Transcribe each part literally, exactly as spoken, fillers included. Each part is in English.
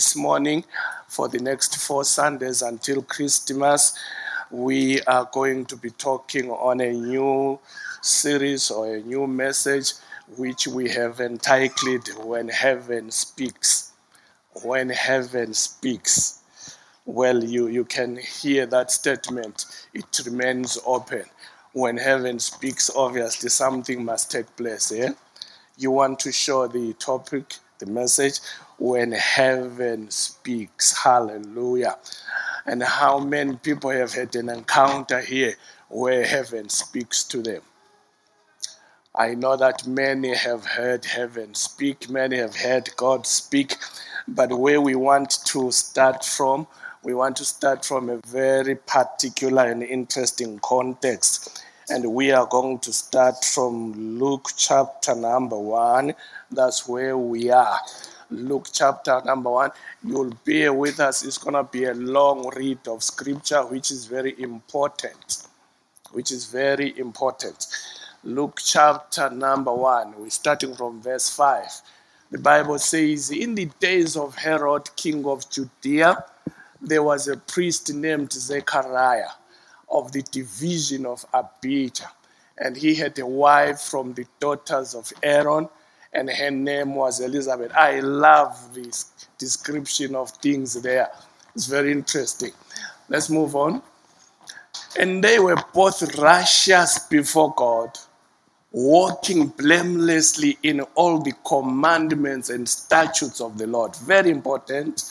this morning for the next four Sundays until Christmas. We are going to be talking on a new series or a new message which we have entitled When Heaven Speaks. When Heaven Speaks. Well, you, you can hear that statement. It remains open. When heaven speaks, obviously something must take place. Eh? You want to show the topic, the message, when heaven speaks. Hallelujah. And how many people have had an encounter here where heaven speaks to them. I know that many have heard heaven speak, many have heard God speak, but where we want to start from, we want to start from a very particular and interesting context. And we are going to start from Luke chapter number one. That's where we are. Luke chapter number one. You'll bear with us. It's going to be a long read of scripture, which is very important. Which is very important. Luke chapter number one. We're starting from verse five. The Bible says, in the days of Herod, king of Judea, there was a priest named Zechariah of the division of Abijah. And he had a wife from the daughters of Aaron, and her name was Elizabeth. I love this description of things there. It's very interesting. Let's move on. And they were both righteous before God, walking blamelessly in all the commandments and statutes of the Lord. Very important.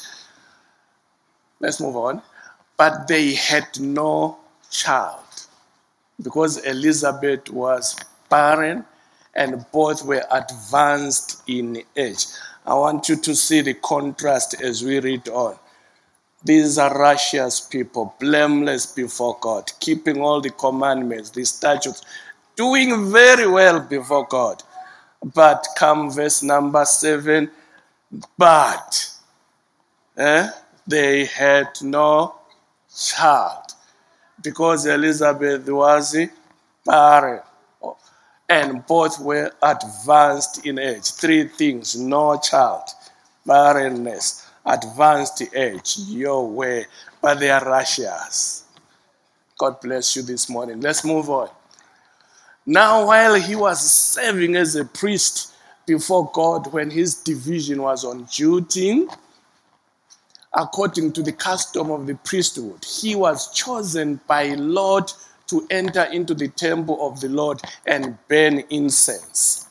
Let's move on. But they had no child, because Elizabeth was barren and both were advanced in age. I want you to see the contrast as we read on. These are righteous people, blameless before God, keeping all the commandments, the statutes, doing very well before God. But come verse number seven, but eh, they had no child, because Elizabeth was barren and both were advanced in age. Three things: no child, barrenness, advanced age. Your way, but they are righteous. God bless you this morning. Let's move on. Now, while he was serving as a priest before God, when his division was on duty, according to the custom of the priesthood, he was chosen by Lord to enter into the temple of the Lord and burn incense.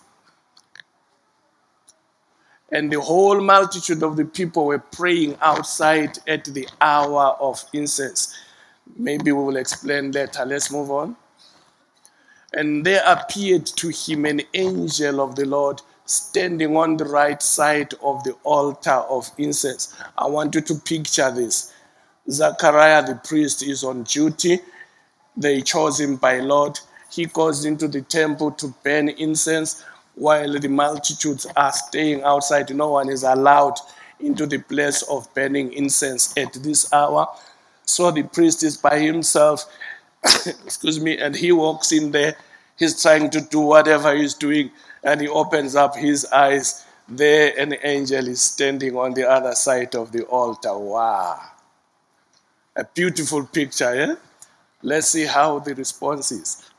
And the whole multitude of the people were praying outside at the hour of incense. Maybe we will explain later. Let's move on. And there appeared to him an angel of the Lord standing on the right side of the altar of incense. I want you to picture this. Zechariah the priest is on duty. They chose him by Lord. He goes into the temple to burn incense while the multitudes are staying outside. No one is allowed into the place of burning incense at this hour. So the priest is by himself, excuse me, and he walks in there. He's trying to do whatever he's doing, and he opens up his eyes. There an angel is standing on the other side of the altar. Wow. A beautiful picture, yeah? Let's see how the response is.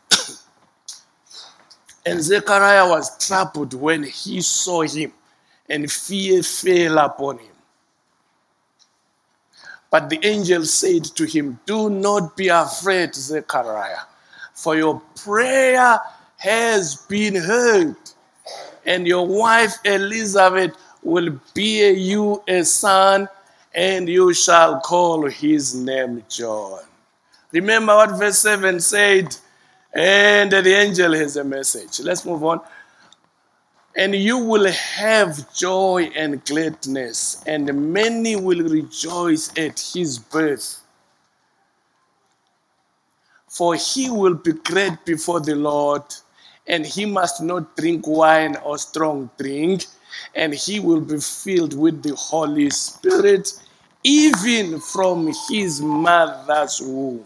And Zechariah was troubled when he saw him, and fear fell upon him. But the angel said to him, do not be afraid, Zechariah, for your prayer has been heard, and your wife Elizabeth will bear you a son, and you shall call his name John. Remember what verse seven said, and the angel has a message. Let's move on. And you will have joy and gladness, and many will rejoice at his birth. For he will be great before the Lord, and he must not drink wine or strong drink, and he will be filled with the Holy Spirit, even from his mother's womb.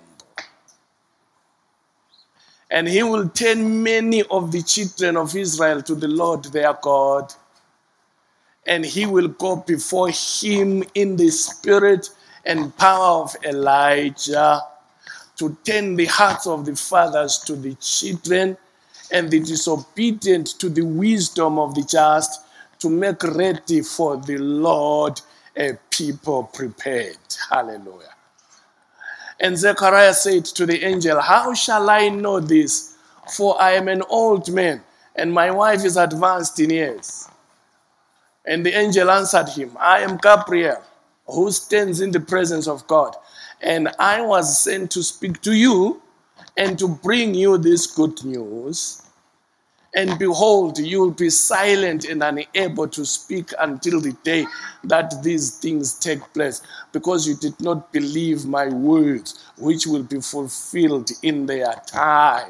And he will turn many of the children of Israel to the Lord their God, and he will go before him in the spirit and power of Elijah, to turn the hearts of the fathers to the children, and the disobedient to the wisdom of the just, to make ready for the Lord a people prepared. Hallelujah. And Zechariah said to the angel, how shall I know this? For I am an old man, and my wife is advanced in years. And the angel answered him, I am Gabriel, who stands in the presence of God. And I was sent to speak to you and to bring you this good news. And behold, you will be silent and unable to speak until the day that these things take place, because you did not believe my words, which will be fulfilled in their time.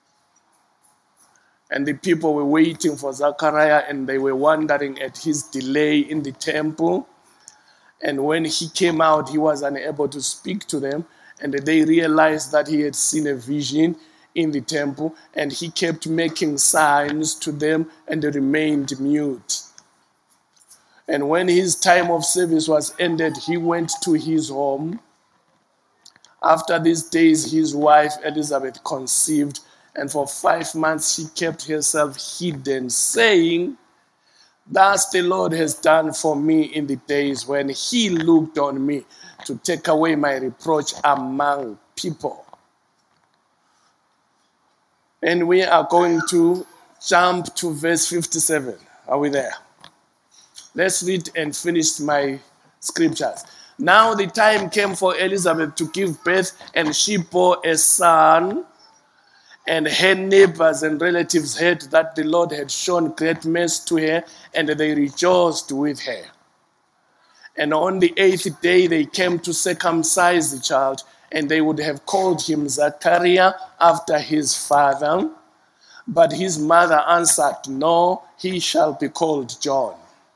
And the people were waiting for Zechariah, and they were wondering at his delay in the temple. And when he came out, he was unable to speak to them. And they realized that he had seen a vision in the temple, and he kept making signs to them, and they remained mute. And when his time of service was ended, he went to his home. After these days, his wife Elizabeth conceived, and for five months she kept herself hidden, saying, thus the Lord has done for me in the days when he looked on me to take away my reproach among people. And we are going to jump to verse fifty-seven. Are we there? Let's read and finish my scriptures. Now the time came for Elizabeth to give birth, and she bore a son. And her neighbors and relatives heard that the Lord had shown great mercy to her, and they rejoiced with her. And on the eighth day they came to circumcise the child, and they would have called him Zachariah after his father. But his mother answered, no, he shall be called John.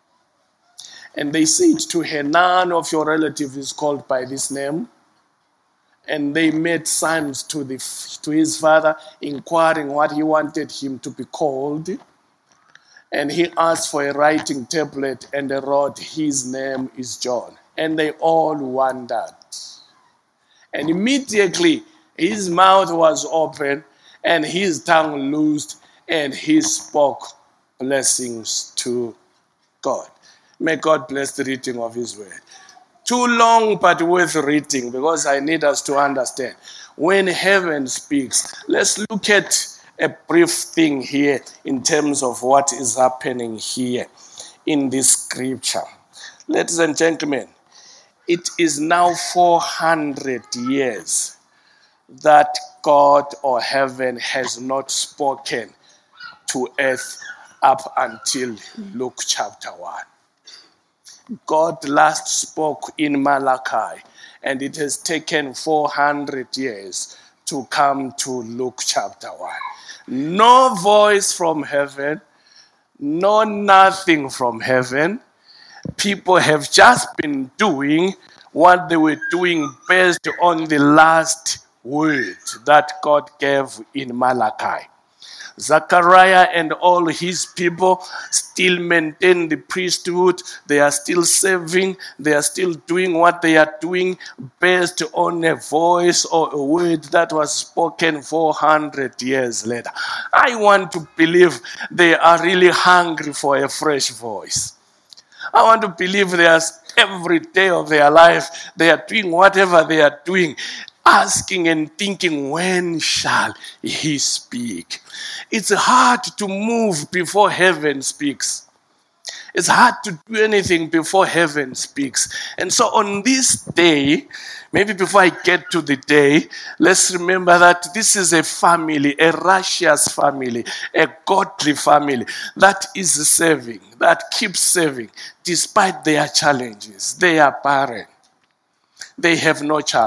And they said to her, none of your relatives is called by this name. And they made signs to, the, to his father, inquiring what he wanted him to be called. And he asked for a writing tablet, and they wrote, his name is John. And they all wondered. And immediately his mouth was open, and his tongue loosed, and he spoke blessings to God. May God bless the reading of his word. Too long, but worth reading, because I need us to understand. When heaven speaks, let's look at a brief thing here in terms of what is happening here in this scripture. Ladies and gentlemen, it is now four hundred years that God or heaven has not spoken to earth up until Luke chapter one. God last spoke in Malachi, and it has taken four hundred years to come to Luke chapter one. No voice from heaven, no nothing from heaven. People have just been doing what they were doing based on the last word that God gave in Malachi. Zechariah and all his people still maintain the priesthood. They are still serving. They are still doing what they are doing based on a voice or a word that was spoken four hundred years later. I want to believe they are really hungry for a fresh voice. I want to believe they are every day of their life, they are doing whatever they are doing, asking and thinking, when shall he speak? It's hard to move before heaven speaks. It's hard to do anything before heaven speaks. And so on this day, maybe before I get to the day, let's remember that this is a family, a righteous family, a godly family that is serving, that keeps serving despite their challenges. They are barren. They have no child.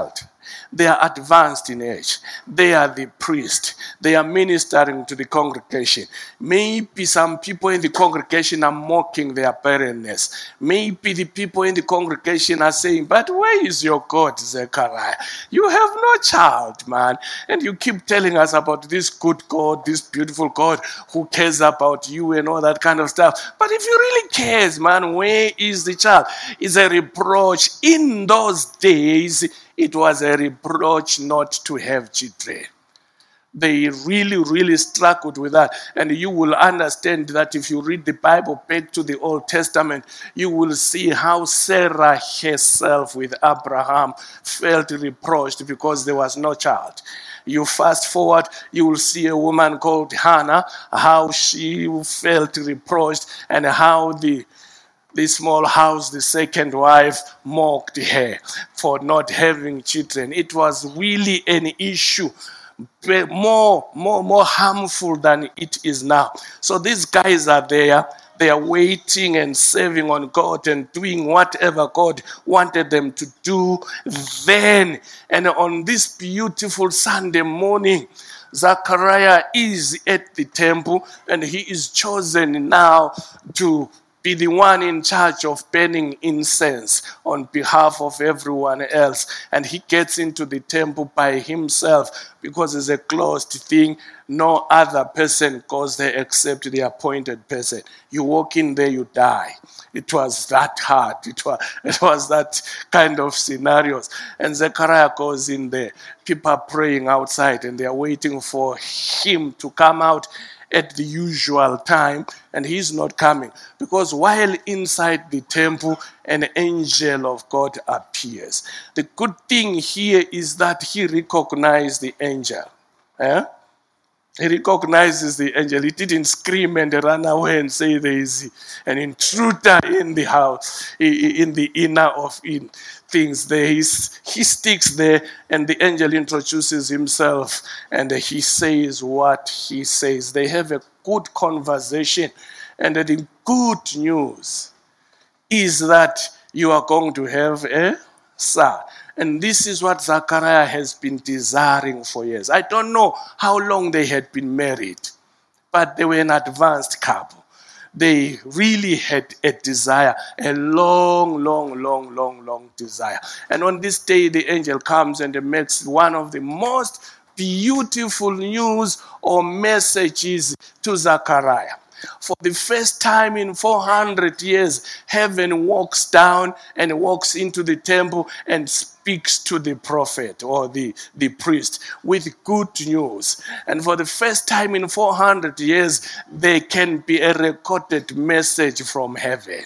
They are advanced in age. They are the priest. They are ministering to the congregation. Maybe some people in the congregation are mocking their barrenness. Maybe the people in the congregation are saying, but where is your God, Zechariah? You have no child, man. And you keep telling us about this good God, this beautiful God who cares about you and all that kind of stuff. But if you really cares, man, where is the child? It's a reproach. In those days, it was a reproach not to have children. They really, really struggled with that. And you will understand that if you read the Bible back to the Old Testament, you will see how Sarah herself with Abraham felt reproached because there was no child. You fast forward, you will see a woman called Hannah, how she felt reproached and how the the small house, the second wife, mocked her for not having children. It was really an issue, more, more, more harmful than it is now. So these guys are there. They are waiting and serving on God and doing whatever God wanted them to do then. And on this beautiful Sunday morning, Zechariah is at the temple and he is chosen now to be the one in charge of burning incense on behalf of everyone else. And he gets into the temple by himself because it's a closed thing. No other person goes there except the appointed person. You walk in there, you die. It was that hard. It was, it was that kind of scenarios. And Zechariah goes in there. People are praying outside and they are waiting for him to come out at the usual time, and he's not coming because while inside the temple, an angel of God appears. The good thing here is that he recognized the angel. Eh? He recognizes the angel. He didn't scream and run away and say there is an intruder in the house, in the inner of in things. There is, he sticks there and the angel introduces himself and he says what he says. They have a good conversation, and the good news is that you are going to have a son. And this is what Zechariah has been desiring for years. I don't know how long they had been married, but they were an advanced couple. They really had a desire, a long, long, long, long, long desire. And on this day, the angel comes and makes one of the most beautiful news or messages to Zechariah. For the first time in four hundred years, heaven walks down and walks into the temple and speaks to the prophet or the, the priest with good news. And for the first time in four hundred years, there can be a recorded message from heaven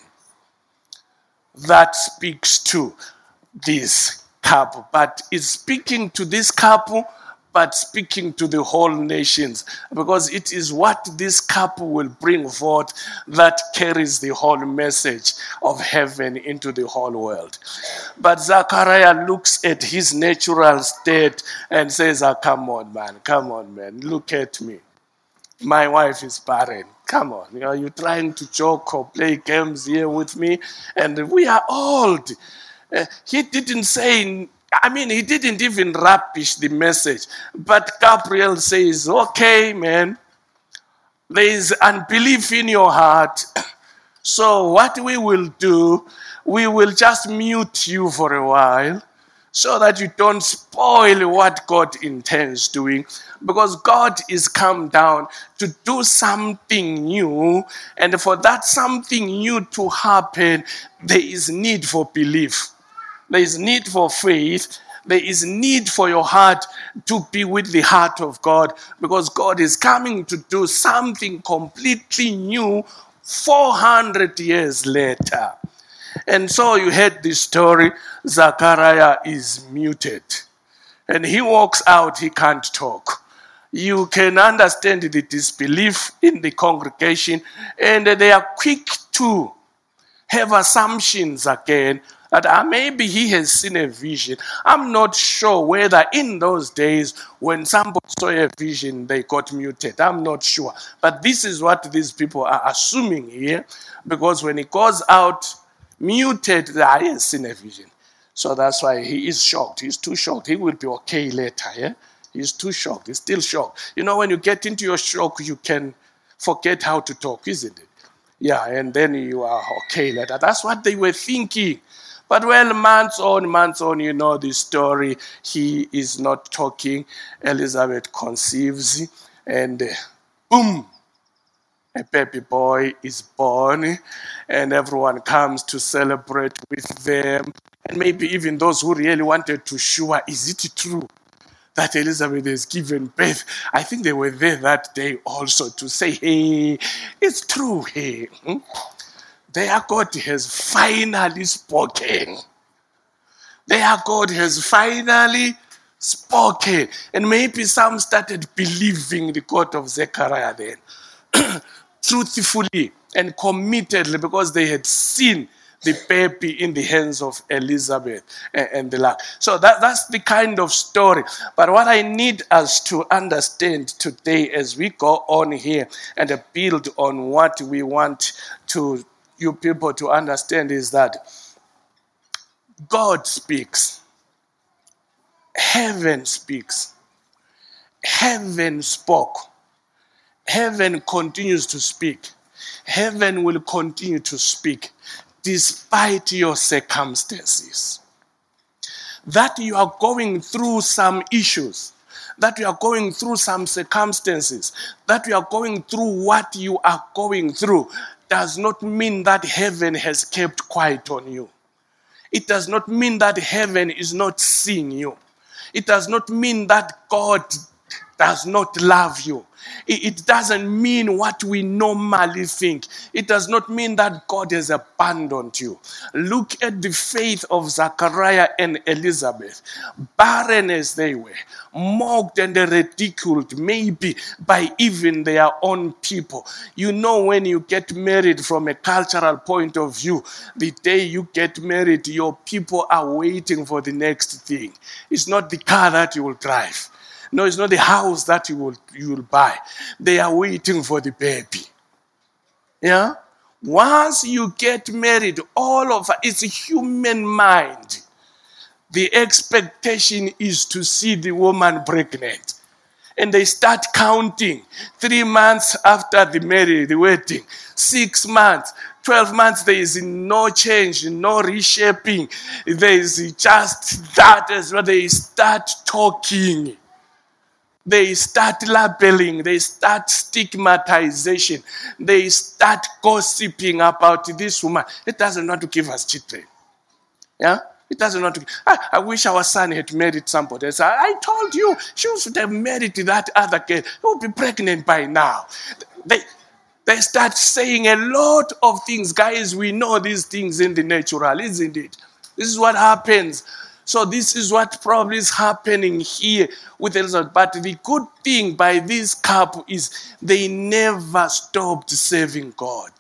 that speaks to this couple. But it's speaking to this couple, but speaking to the whole nations, because it is what this couple will bring forth that carries the whole message of heaven into the whole world. But Zechariah looks at his natural state and says, oh, come on, man, come on, man, look at me. My wife is barren. Come on, you know, you're trying to joke or play games here with me, and we are old. Uh, he didn't say... I mean, he didn't even rubbish the message. But Gabriel says, okay, man, there is unbelief in your heart. So what we will do, we will just mute you for a while so that you don't spoil what God intends doing. Because God is come down to do something new. And for that something new to happen, there is need for belief. There is need for faith. There is need for your heart to be with the heart of God, because God is coming to do something completely new four hundred years later. And so you heard this story. Zechariah is muted. And he walks out, he can't talk. You can understand the disbelief in the congregation, and they are quick to have assumptions again that uh, maybe he has seen a vision. I'm not sure whether in those days when somebody saw a vision, they got muted. I'm not sure. But this is what these people are assuming here, because when he goes out muted, I has seen a vision. So that's why he is shocked. He's too shocked. He will be okay later. Yeah? He's too shocked. He's still shocked. You know, when you get into your shock, you can forget how to talk, isn't it? Yeah, and then you are okay later. That's what they were thinking. But well, months on, months on, you know the story. He is not talking. Elizabeth conceives, and uh, boom, a baby boy is born, and everyone comes to celebrate with them. And maybe even those who really wanted to sure, is it true that Elizabeth has given birth? I think they were there that day also to say, hey, it's true, hey. Hmm? Their God has finally spoken. Their God has finally spoken. And maybe some started believing the God of Zechariah then. Truthfully and committedly, because they had seen the baby in the hands of Elizabeth and, and the like. So that, that's the kind of story. But what I need us to understand today as we go on here and build on what we want to you people to understand is that God speaks. Heaven speaks. Heaven spoke. Heaven continues to speak. Heaven will continue to speak despite your circumstances. That you are going through some issues, that you are going through some circumstances, that you are going through what you are going through, does not mean that heaven has kept quiet on you. It does not mean that heaven is not seeing you. It does not mean that God does not love you. It doesn't mean what we normally think. It does not mean that God has abandoned you. Look at the faith of Zachariah and Elizabeth. Barren as they were, mocked and ridiculed, maybe by even their own people. You know, when you get married from a cultural point of view, the day you get married, your people are waiting for the next thing. It's not the car that you will drive. No, it's not the house that you will you will buy. They are waiting for the baby. Yeah? Once you get married, all of it, it's a human mind. The expectation is to see the woman pregnant. And they start counting. Three months after the marriage, the wedding. Six months. Twelve months, there is no change, no reshaping. There is just that as well. They start talking. They start labeling, they start stigmatization, they start gossiping about this woman. It doesn't want to give us children. Yeah? It doesn't want to. I, I wish our son had married somebody else. I, I told you, she should have married that other girl. She would be pregnant by now. They, they start saying a lot of things. Guys, we know these things in the natural, isn't it? This is what happens. So this is what probably is happening here with Elizabeth. But the good thing by this couple is they never stopped serving God.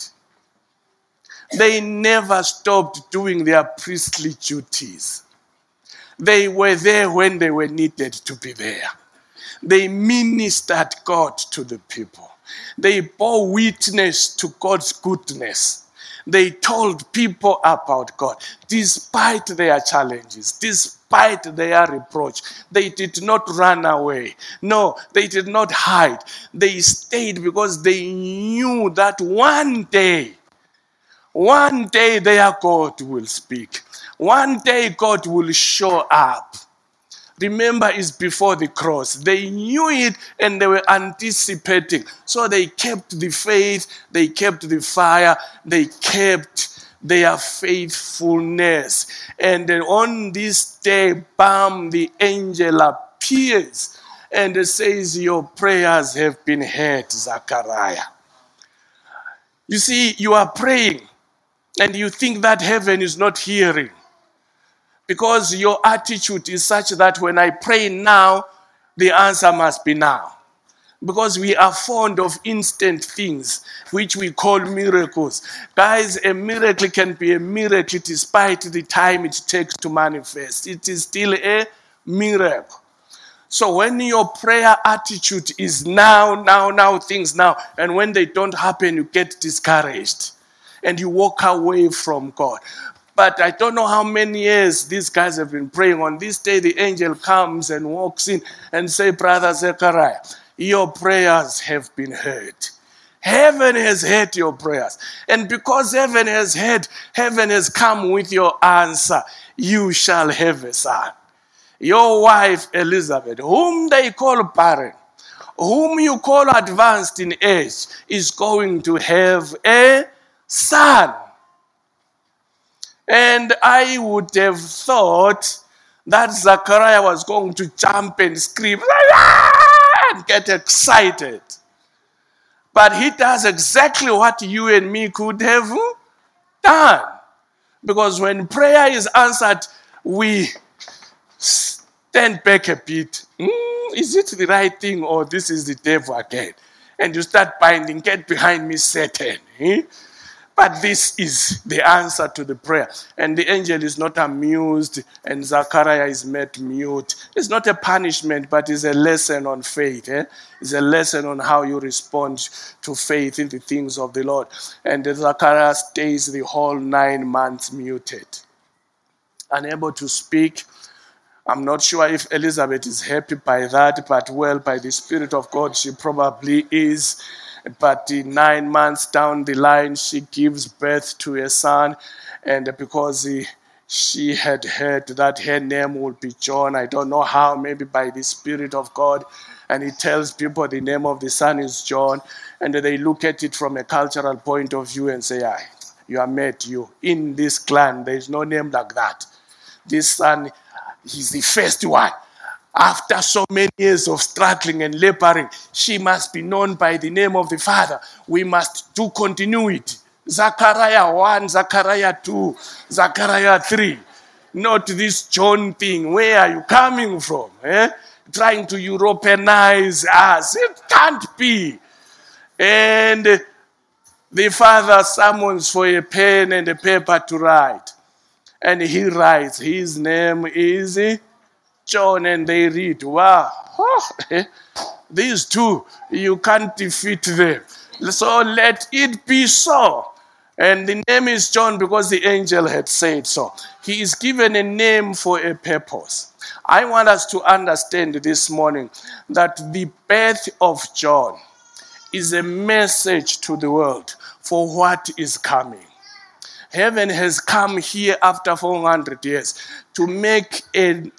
They never stopped doing their priestly duties. They were there when they were needed to be there. They ministered God to the people. They bore witness to God's goodness. They told people about God, despite their challenges, despite their reproach. They did not run away. No, they did not hide. They stayed because they knew that one day, one day their God will speak. One day God will show up. Remember, it's before the cross. They knew it and they were anticipating. So they kept the faith, they kept the fire, they kept their faithfulness. And then on this day, bam, the angel appears and says, your prayers have been heard, Zachariah. You see, you are praying and you think that heaven is not hearing. Because your attitude is such that when I pray now, the answer must be now. Because we are fond of instant things, which we call miracles. Guys, a miracle can be a miracle despite the time it takes to manifest. It is still a miracle. So when your prayer attitude is now, now, now, things now, and when they don't happen, you get discouraged and you walk away from God. But I don't know how many years these guys have been praying. On this day, the angel comes and walks in and says, Brother Zechariah, your prayers have been heard. Heaven has heard your prayers. And because heaven has heard, heaven has come with your answer. You shall have a son. Your wife, Elizabeth, whom they call barren, whom you call advanced in age, is going to have a son. And I would have thought that Zachariah was going to jump and scream and get excited. But he does exactly what you and me could have done. Because when prayer is answered, we stand back a bit. Mm, is it the right thing or this is the devil again? And you start binding, get behind me, Satan. Eh? But this is the answer to the prayer. And the angel is not amused and Zachariah is made mute. It's not a punishment, but it's a lesson on faith. Eh? It's a lesson on how you respond to faith in the things of the Lord. And Zachariah stays the whole nine months muted, unable to speak. I'm not sure if Elizabeth is happy by that, but well, by the Spirit of God, she probably is. But nine months down the line, she gives birth to a son. And because he, she had heard that her name would be John, I don't know how, maybe by the Spirit of God. And he tells people the name of the son is John. And they look at it from a cultural point of view and say, "Aye, you are mad, you. In this clan, there is no name like that. This son, he's the first one. After so many years of struggling and laboring, she must be known by the name of the Father. We must do continuity. Zechariah one, Zechariah two, Zechariah three. Not this John thing. Where are you coming from? Eh? Trying to Europeanize us. It can't be." And the father summons for a pen and a paper to write. And he writes, his name is John, and they read, wow, oh, these two, you can't defeat them. So let it be so. And the name is John because the angel had said so. He is given a name for a purpose. I want us to understand this morning that the birth of John is a message to the world for what is coming. Heaven has come here after four hundred years to make an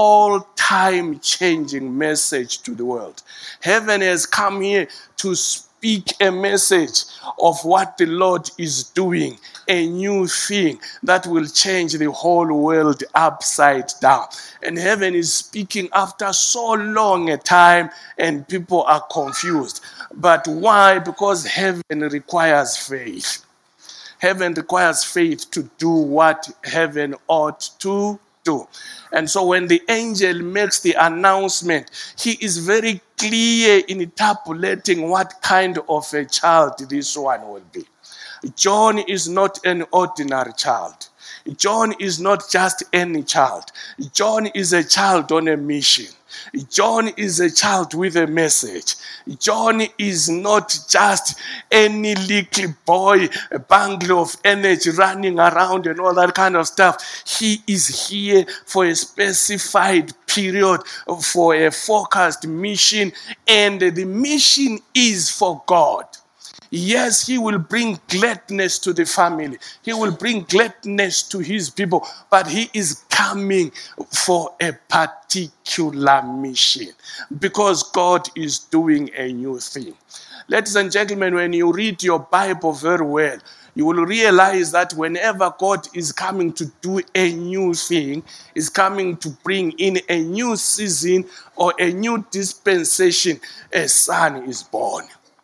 all-time changing message to the world. Heaven has come here to speak a message of what the Lord is doing, a new thing that will change the whole world upside down. And heaven is speaking after so long a time, and people are confused. But why? Because heaven requires faith. Heaven requires faith to do what heaven ought to do. And so when the angel makes the announcement, he is very clear in interpolating what kind of a child this one will be. John is not an ordinary child. John is not just any child. John is a child on a mission. John is a child with a message. John is not just any little boy, a bundle of energy running around and all that kind of stuff. He is here for a specified period, for a focused mission, and the mission is for God. Yes, he will bring gladness to the family. He will bring gladness to his people. But he is coming for a particular mission because God is doing a new thing. Ladies and gentlemen, when you read your Bible very well, you will realize that whenever God is coming to do a new thing, is coming to bring in a new season or a new dispensation, a son is born.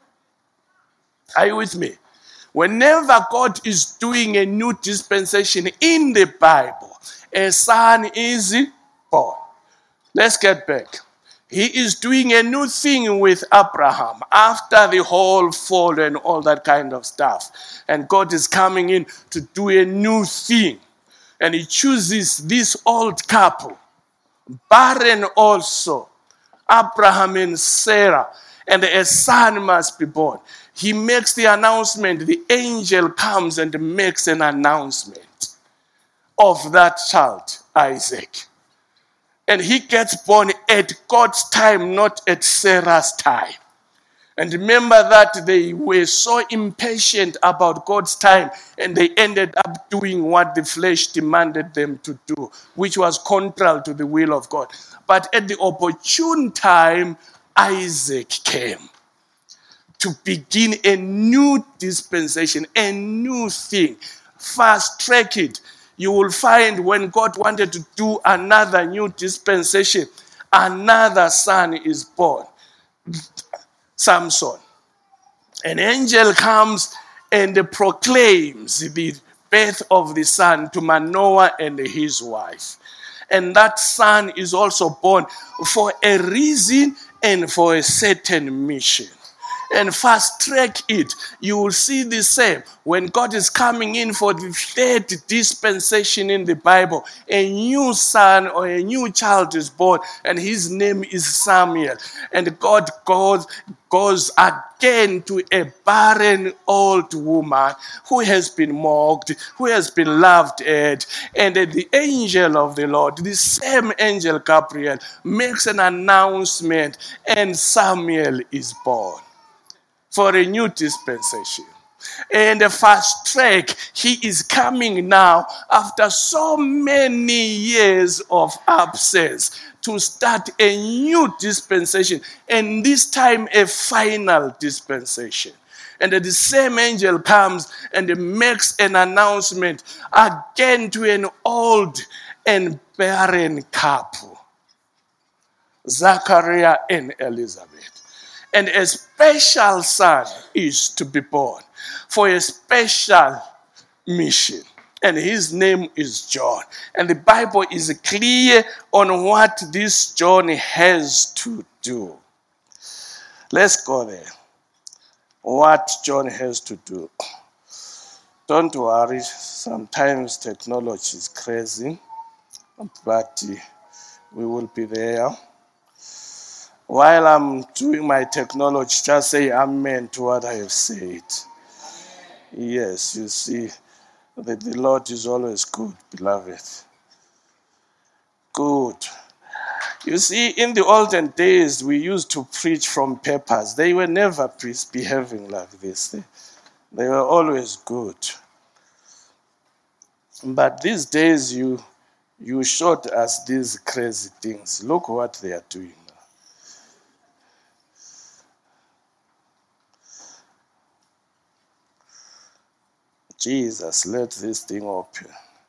Are you with me? Whenever God is doing a new dispensation in the Bible, a son is born. Let's get back. He is doing a new thing with Abraham after the whole fall and all that kind of stuff. And God is coming in to do a new thing. And he chooses this old couple, barren also, Abraham and Sarah, and a son must be born. He makes the announcement. The angel comes and makes an announcement. of that child, Isaac. And he gets born at God's time, not at Sarah's time. And remember that they were so impatient about God's time, and they ended up doing what the flesh demanded them to do, which was contrary to the will of God. But at the opportune time, Isaac came to begin a new dispensation, a new thing. Fast track it. You will find when God wanted to do another new dispensation, another son is born. Samson. An angel comes and proclaims the birth of the son to Manoah and his wife. And that son is also born for a reason and for a certain mission. And fast track it, you will see the same. When God is coming in for the third dispensation in the Bible, a new son or a new child is born, and his name is Samuel. And God goes, goes again to a barren old woman who has been mocked, who has been laughed at. And the angel of the Lord, the same angel Gabriel, makes an announcement, and Samuel is born for a new dispensation. And the fast track, he is coming now after so many years of absence to start a new dispensation, and this time a final dispensation. And the same angel comes and makes an announcement again to an old and barren couple, Zachariah and Elizabeth. And a special son is to be born for a special mission. And his name is John. And the Bible is clear on what this John has to do. Let's go there. What John has to do. Don't worry, sometimes technology is crazy, but we will be there. While I'm doing my technology, just say amen to what I have said. Yes, you see, that the Lord is always good, beloved. Good. You see, in the olden days, we used to preach from papers. They were never behaving like this. They, they were always good. But these days, you, you showed us these crazy things. Look what they are doing. Jesus, let this thing open.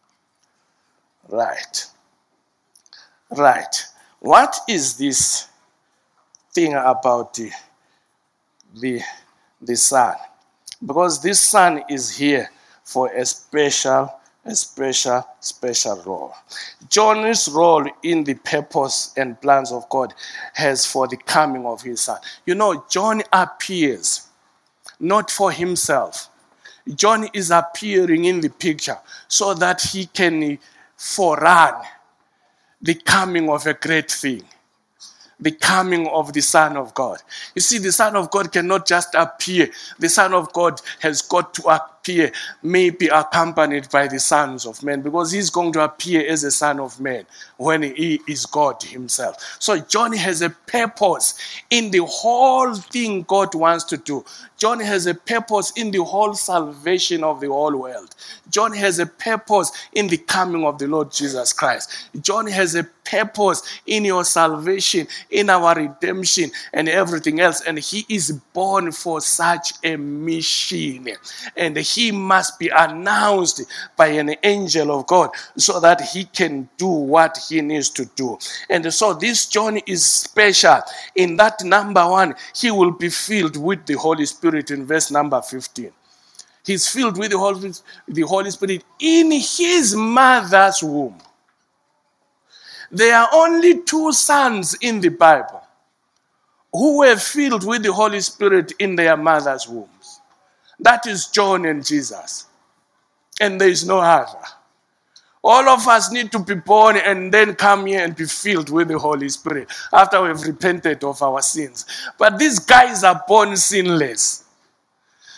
Right. Right. What is this thing about the, the, the son? Because this son is here for a special, a special, special role. John's role in the purpose and plans of God has for the coming of his son. You know, John appears not for himself. John is appearing in the picture so that he can forerun the coming of a great thing, the coming of the Son of God. You see, the Son of God cannot just appear. The Son of God has got to appear, maybe accompanied by the sons of men, because he's going to appear as a son of man when he is God himself. So John has a purpose in the whole thing God wants to do. John has a purpose in the whole salvation of the whole world. John has a purpose in the coming of the Lord Jesus Christ. John has a purpose in your salvation, in our redemption, and everything else. And he is born for such a mission. And he must be announced by an angel of God so that he can do what he needs to do. And so this John is special in that, number one, he will be filled with the Holy Spirit in verse number fifteen. He's filled with the Holy, the Holy Spirit in his mother's womb. There are only two sons in the Bible who were filled with the Holy Spirit in their mother's wombs. That is John and Jesus. And there is no other. All of us need to be born and then come here and be filled with the Holy Spirit after we've repented of our sins. But these guys are born sinless.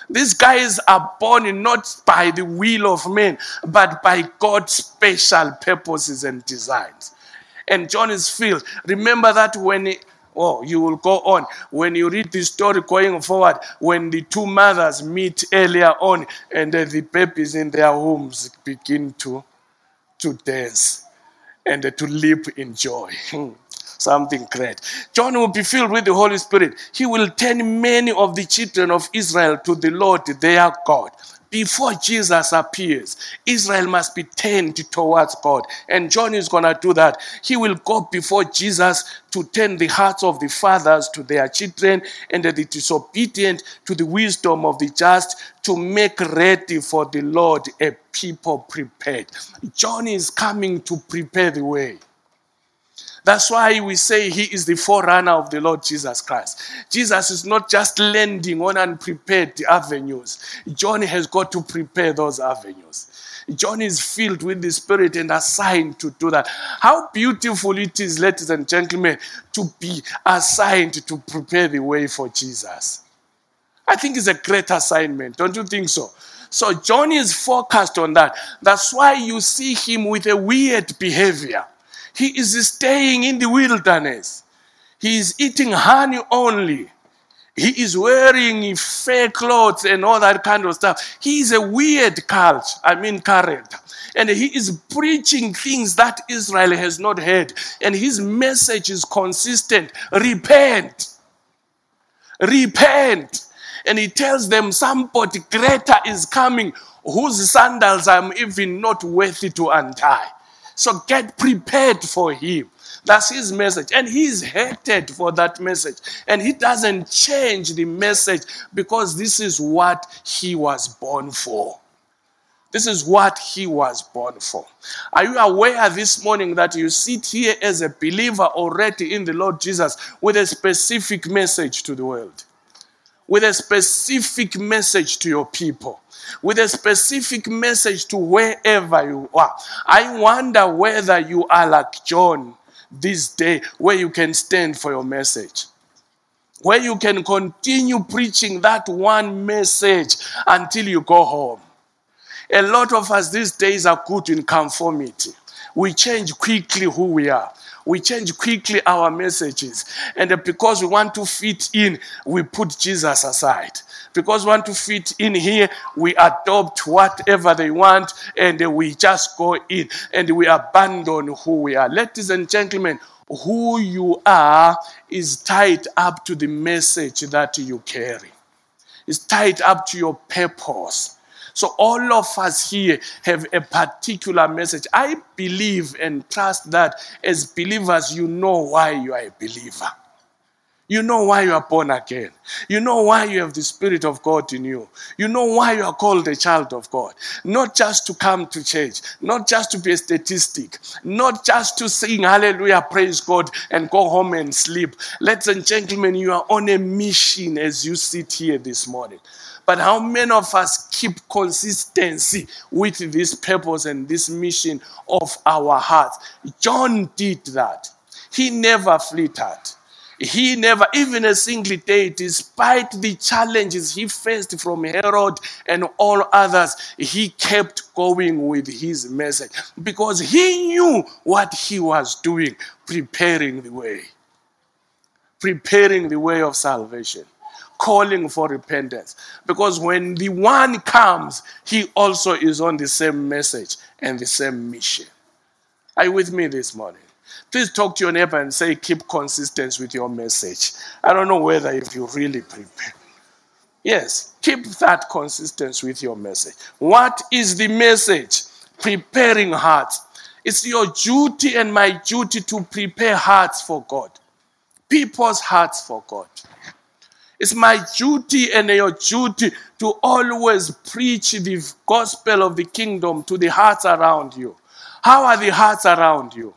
These guys are born not by the will of men, but by God's special purposes and designs. And John is filled. Remember that when he, oh, you will go on. When you read the story going forward, when the two mothers meet earlier on and uh, the babies in their homes begin to, to dance and uh, to leap in joy. Something great. John will be filled with the Holy Spirit. He will turn many of the children of Israel to the Lord their God. Before Jesus appears, Israel must be turned towards God. And John is going to do that. He will go before Jesus to turn the hearts of the fathers to their children and the disobedient to the wisdom of the just, to make ready for the Lord a people prepared. John is coming to prepare the way. That's why we say he is the forerunner of the Lord Jesus Christ. Jesus is not just landing on unprepared avenues. John has got to prepare those avenues. John is filled with the Spirit and assigned to do that. How beautiful it is, ladies and gentlemen, to be assigned to prepare the way for Jesus. I think it's a great assignment. Don't you think so? So John is focused on that. That's why you see him with a weird behavior. He is staying in the wilderness. He is eating honey only. He is wearing fake clothes and all that kind of stuff. He is a weird culture, I mean character. And he is preaching things that Israel has not heard. And his message is consistent. Repent. Repent. And he tells them somebody greater is coming, whose sandals I'm even not worthy to untie. So get prepared for him. That's his message. And he's hated for that message. And he doesn't change the message because this is what he was born for. This is what he was born for. Are you aware this morning that you sit here as a believer already in the Lord Jesus with a specific message to the world? With a specific message to your people. With a specific message to wherever you are. I wonder whether you are like John this day, where you can stand for your message. Where you can continue preaching that one message until you go home. A lot of us these days are good in conformity. We change quickly who we are. We change quickly our messages. And because we want to fit in, we put Jesus aside. Because we want to fit in here, we adopt whatever they want and we just go in and we abandon who we are. Ladies and gentlemen, who you are is tied up to the message that you carry. It's tied up to your purpose. So all of us here have a particular message. I believe and trust that as believers, you know why you are a believer. You know why you are born again. You know why you have the Spirit of God in you. You know why you are called a child of God. Not just to come to church. Not just to be a statistic. Not just to sing hallelujah, praise God, and go home and sleep. Ladies and gentlemen, you are on a mission as you sit here this morning. But how many of us keep consistency with this purpose and this mission of our hearts? John did that. He never flitted. He never, even a single day, despite the challenges he faced from Herod and all others, he kept going with his message because he knew what he was doing, preparing the way. Preparing the way of salvation. Calling for repentance. Because when the one comes, he also is on the same message and the same mission. Are you with me this morning? Please talk to your neighbor and say, keep consistency with your message. I don't know whether if you really prepare. Yes, keep that consistency with your message. What is the message? Preparing hearts. It's your duty and my duty to prepare hearts for God. People's hearts for God. It's my duty and your duty to always preach the gospel of the kingdom to the hearts around you. How are the hearts around you?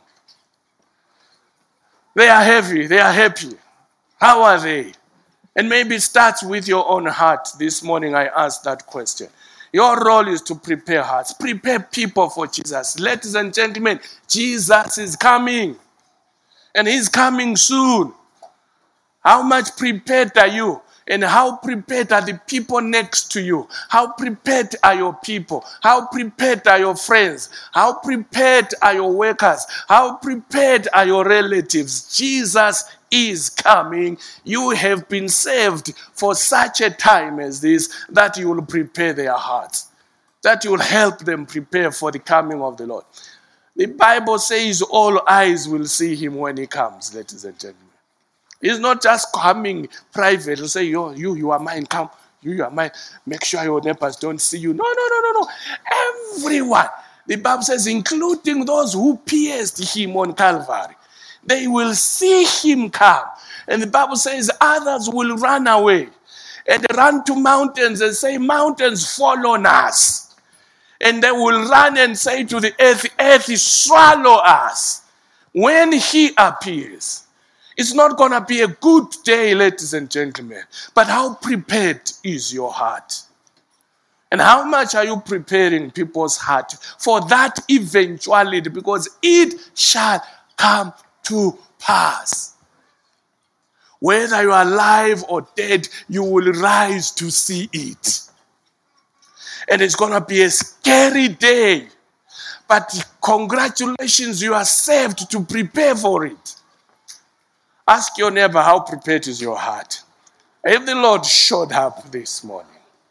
They are heavy. They are happy. How are they? And maybe it starts with your own heart. This morning I asked that question. Your role is to prepare hearts. Prepare people for Jesus. Ladies and gentlemen, Jesus is coming. And he's coming soon. How much prepared are you? And how prepared are the people next to you? How prepared are your people? How prepared are your friends? How prepared are your workers? How prepared are your relatives? Jesus is coming. You have been saved for such a time as this, that you will prepare their hearts, that you will help them prepare for the coming of the Lord. The Bible says all eyes will see him when he comes, ladies and gentlemen. He's not just coming private to say, you, you, you are mine, come. You, you are mine. Make sure your neighbors don't see you. No, no, no, no, no. Everyone. The Bible says, including those who pierced him on Calvary. They will see him come. And the Bible says others will run away and run to mountains and say, mountains fall on us. And they will run and say to the earth, earth swallow us. When he appears, it's not going to be a good day, ladies and gentlemen. But how prepared is your heart? And how much are you preparing people's heart for that eventuality? Because it shall come to pass. Whether you are alive or dead, you will rise to see it. And it's going to be a scary day. But congratulations, you are saved to prepare for it. Ask your neighbor, how prepared is your heart? If the Lord showed up this morning,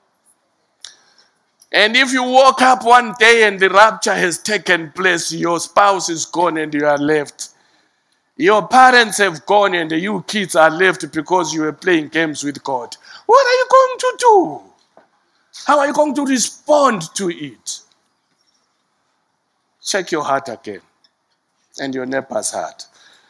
and if you woke up one day and the rapture has taken place, your spouse is gone and you are left. Your parents have gone and you kids are left because you were playing games with God. What are you going to do? How are you going to respond to it? Check your heart again and your neighbor's heart.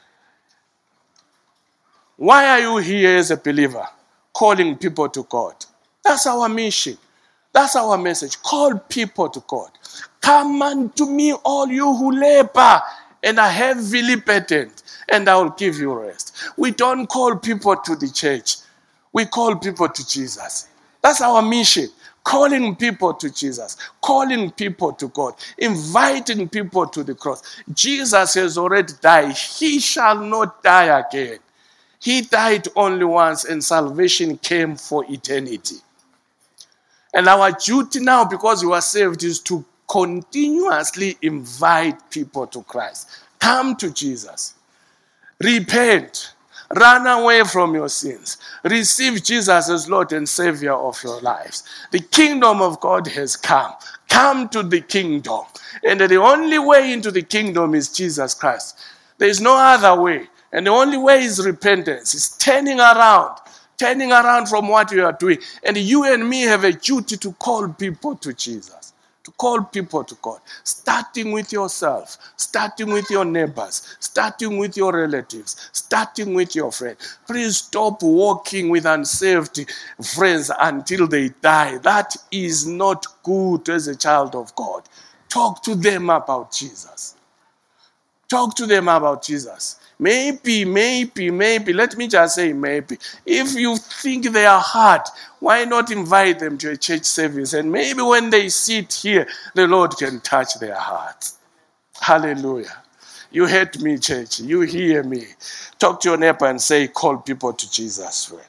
Why are you here as a believer? Calling people to God. That's our mission. That's our message. Call people to God. Come unto me, all you who labor and are heavily burdened, and I will give you rest. We don't call people to the church. We call people to Jesus. That's our mission. Calling people to Jesus. Calling people to God. Inviting people to the cross. Jesus has already died. He shall not die again. He died only once and salvation came for eternity. And our duty now, because we are saved, is to continuously invite people to Christ. Come to Jesus. Repent. Run away from your sins. Receive Jesus as Lord and Savior of your lives. The kingdom of God has come. Come to the kingdom. And the only way into the kingdom is Jesus Christ. There is no other way. And the only way is repentance. It's turning around. Turning around from what you are doing. And you and me have a duty to call people to Jesus. To call people to God. Starting with yourself. Starting with your neighbors. Starting with your relatives. Starting with your friends. Please stop walking with unsaved friends until they die. That is not good as a child of God. Talk to them about Jesus. Talk to them about Jesus. Maybe, maybe, maybe, let me just say maybe. If you think they are hard, why not invite them to a church service? And maybe when they sit here, the Lord can touch their hearts. Hallelujah. You heard me, church. You hear me. Talk to your neighbor and say, call people to Jesus, friend.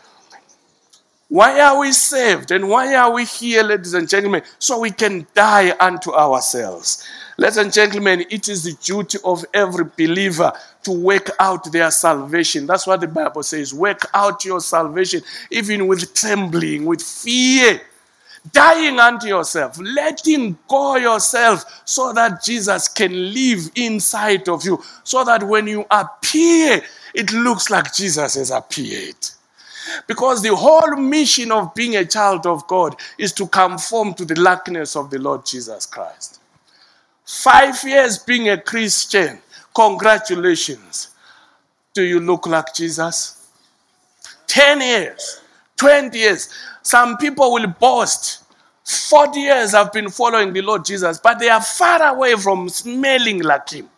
Why are we saved? And why are we here, ladies and gentlemen? So we can die unto ourselves. Ladies and gentlemen, it is the duty of every believer to work out their salvation. That's what the Bible says. Work out your salvation, even with trembling, with fear. Dying unto yourself, letting go yourself so that Jesus can live inside of you. So that when you appear, it looks like Jesus has appeared. Because the whole mission of being a child of God is to conform to the likeness of the Lord Jesus Christ. Five years being a Christian, congratulations. Do you look like Jesus? Ten years, twenty years. Some people will boast. Forty years I've been following the Lord Jesus, but they are far away from smelling like him.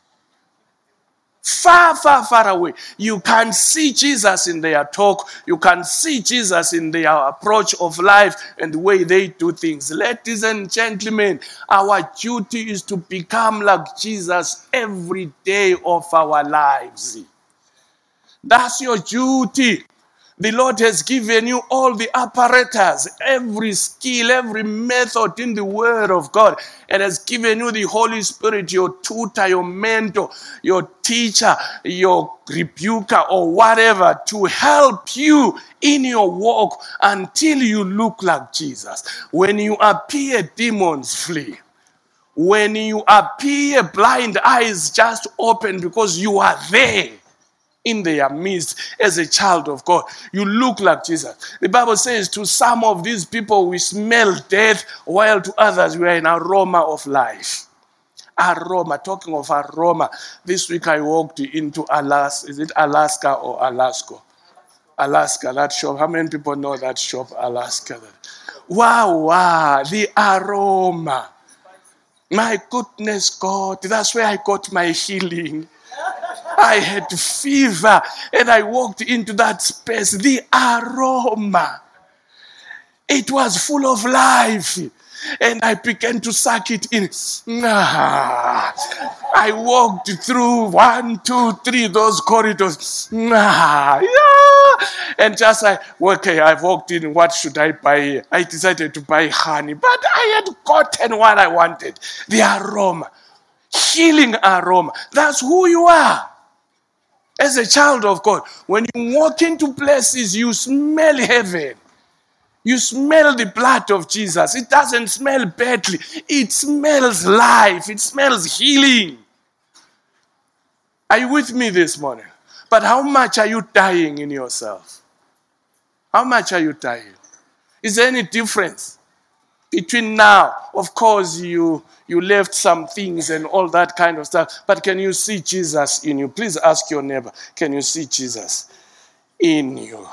Far, far, far away. You can see Jesus in their talk. You can see Jesus in their approach of life and the way they do things. Ladies and gentlemen, our duty is to become like Jesus every day of our lives. That's your duty. The Lord has given you all the apparatus, every skill, every method in the Word of God, and has given you the Holy Spirit, your tutor, your mentor, your teacher, your rebuker, or whatever, to help you in your walk until you look like Jesus. When you appear, demons flee. When you appear, blind eyes just open because you are there in their midst as a child of God. You look like Jesus. The Bible says to some of these people we smell death, while to others we are an aroma of life. Aroma, talking of aroma. This week I walked into Alaska. Is it Alaska or Alaska? Alaska, that shop. How many people know that shop, Alaska? Wow, wow, the aroma. My goodness, God, that's where I got my healing. I had fever and I walked into that space. The aroma, it was full of life. And I began to suck it in. I walked through one, two, three, those corridors. And just like, okay, I walked in, what should I buy here? I decided to buy honey, but I had gotten what I wanted. The aroma, healing aroma. That's who you are. As a child of God, when you walk into places, you smell heaven. You smell the blood of Jesus. It doesn't smell badly. It smells life. It smells healing. Are you with me this morning? But how much are you dying in yourself? How much are you dying? Is there any difference between now? Of course, you, you left some things and all that kind of stuff. But can you see Jesus in you? Please ask your neighbor, can you see Jesus in you?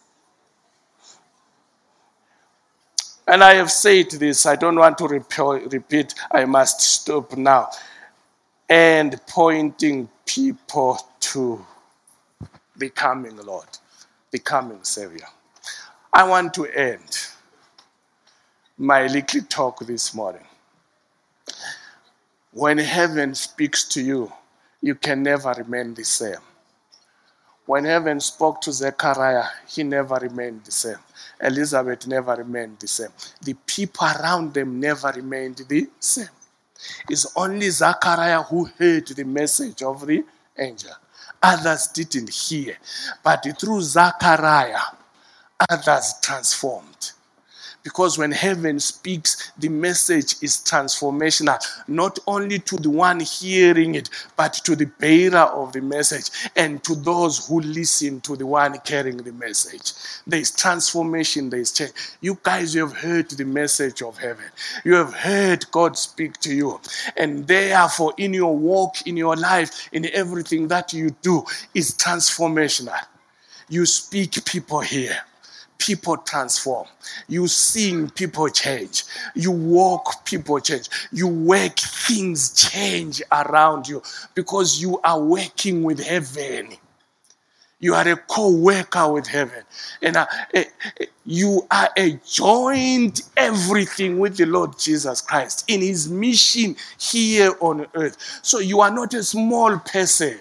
And I have said this, I don't want to repeat, I must stop now. And pointing people to the coming Lord, the coming Savior. I want to end my little talk this morning. When heaven speaks to you, you can never remain the same. When heaven spoke to Zechariah, he never remained the same. Elizabeth never remained the same. The people around them never remained the same. It's only Zechariah who heard the message of the angel. Others didn't hear. But through Zechariah, others transformed. Because when heaven speaks, the message is transformational, not only to the one hearing it, but to the bearer of the message and to those who listen to the one carrying the message. There is transformation, there is change. You guys, you have heard the message of heaven. You have heard God speak to you. And therefore, in your walk, in your life, in everything that you do, is transformational. You speak, people hear. People transform. You sing, people change. You walk, people change. You work, things change around you because you are working with heaven. You are a co-worker with heaven. And uh, uh, you are a joint everything with the Lord Jesus Christ in his mission here on earth. So you are not a small person.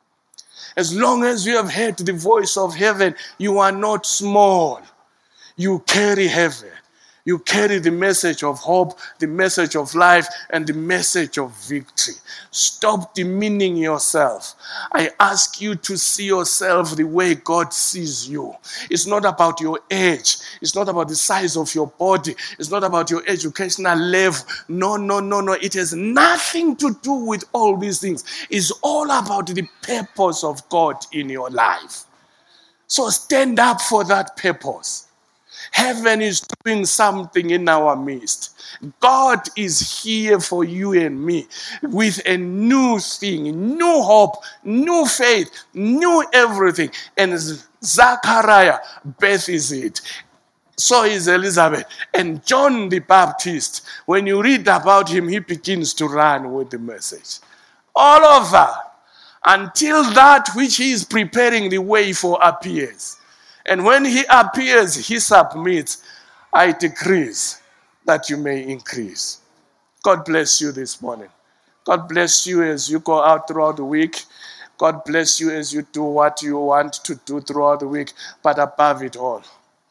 As long as you have heard the voice of heaven, you are not small. You carry heaven. You carry the message of hope, the message of life, and the message of victory. Stop demeaning yourself. I ask you to see yourself the way God sees you. It's not about your age. It's not about the size of your body. It's not about your educational level. No, no, no, no. It has nothing to do with all these things. It's all about the purpose of God in your life. So stand up for that purpose. Heaven is doing something in our midst. God is here for you and me with a new thing, new hope, new faith, new everything. And Zechariah births it. So is Elizabeth. And John the Baptist, when you read about him, he begins to run with the message. All over until that which he is preparing the way for appears. And when he appears, he submits. I decrease that you may increase. God bless you this morning. God bless you as you go out throughout the week. God bless you as you do what you want to do throughout the week. But above it all,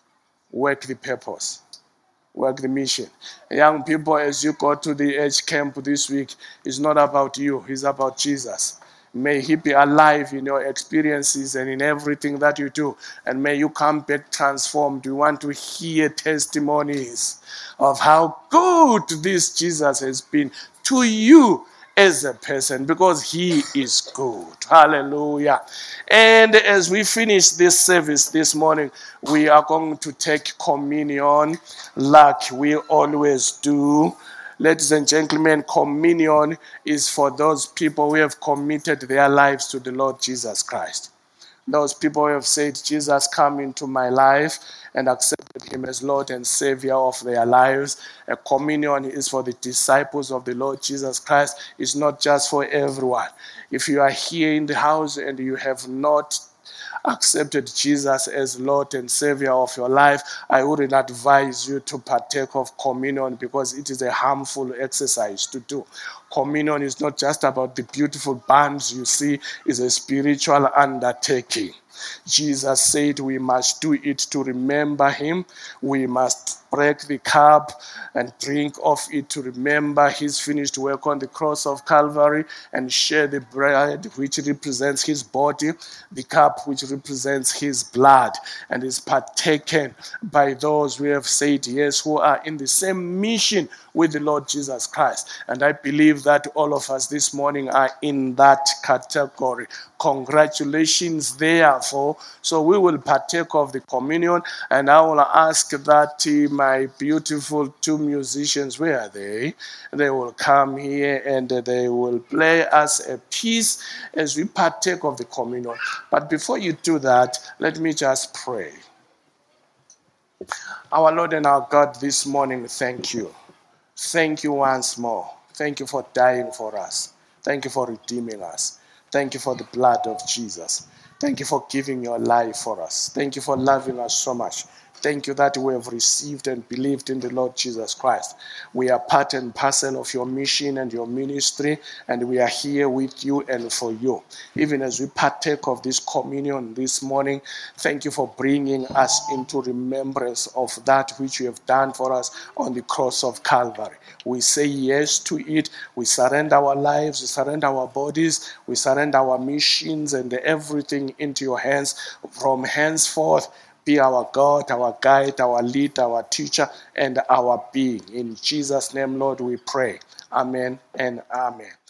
work the purpose. Work the mission. Young people, as you go to the Edge Camp this week, it's not about you, it's about Jesus. May he be alive in your experiences and in everything that you do. And may you come back transformed. We want to hear testimonies of how good this Jesus has been to you as a person, because he is good. Hallelujah. And as we finish this service this morning, we are going to take communion like we always do. Ladies and gentlemen, communion is for those people who have committed their lives to the Lord Jesus Christ. Those people who have said, Jesus, come into my life, and accepted him as Lord and Savior of their lives. A communion is for the disciples of the Lord Jesus Christ. It's not just for everyone. If you are here in the house and you have not accepted Jesus as Lord and Savior of your life, I wouldn't advise you to partake of communion, because it is a harmful exercise to do. Communion is not just about the beautiful bands you see, it's a spiritual undertaking. Jesus said we must do it to remember him. We must break the cup and drink of it to remember his finished work on the cross of Calvary, and share the bread which represents his body, the cup which represents his blood, and is partaken by those who have said yes, who are in the same mission with the Lord Jesus Christ. And I believe that all of us this morning are in that category. Congratulations, therefore. So we will partake of the communion, and I will ask that uh, my beautiful two musicians, where are they? They will come here and they will play us a piece as we partake of the communion. But before you do that, let me just pray. Our Lord and our God, this morning, thank you. Thank you once more. Thank you for dying for us. Thank you for redeeming us. Thank you for the blood of Jesus. Thank you for giving your life for us. Thank you for loving us so much. Thank you that we have received and believed in the Lord Jesus Christ. We are part and parcel of your mission and your ministry, and we are here with you and for you. Even as we partake of this communion this morning, thank you for bringing us into remembrance of that which you have done for us on the cross of Calvary. We say yes to it. We surrender our lives, we surrender our bodies, we surrender our missions and everything into your hands. From henceforth, be our God, our guide, our leader, our teacher, and our being. In Jesus' name, Lord, we pray. Amen and amen.